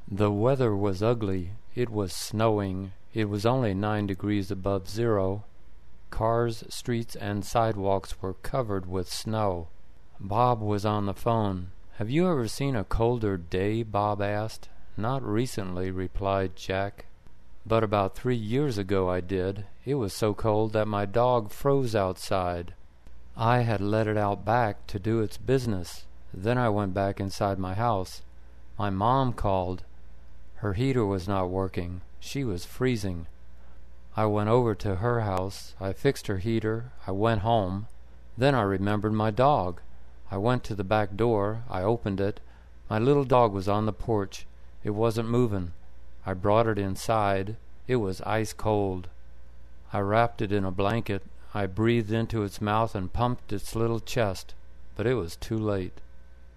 The weather was ugly. It was snowing. It was only 9 degrees above zero. Cars, streets, and sidewalks were covered with snow. Bob was on the phone. "Have you ever seen a colder day?" Bob asked. "Not recently," replied Jack. "But about 3 years ago I did. It was so cold that my dog froze outside. I had let it out back to do its business. Then I went back inside my house. My mom called. Her heater was not working. She was freezing. I went over to her house. I fixed her heater. I went home. Then I remembered my dog. I went to the back door. I opened it. My little dog was on the porch. It wasn't moving. I brought it inside. It was ice cold. I wrapped it in a blanket. I breathed into its mouth and pumped its little chest, but it was too late.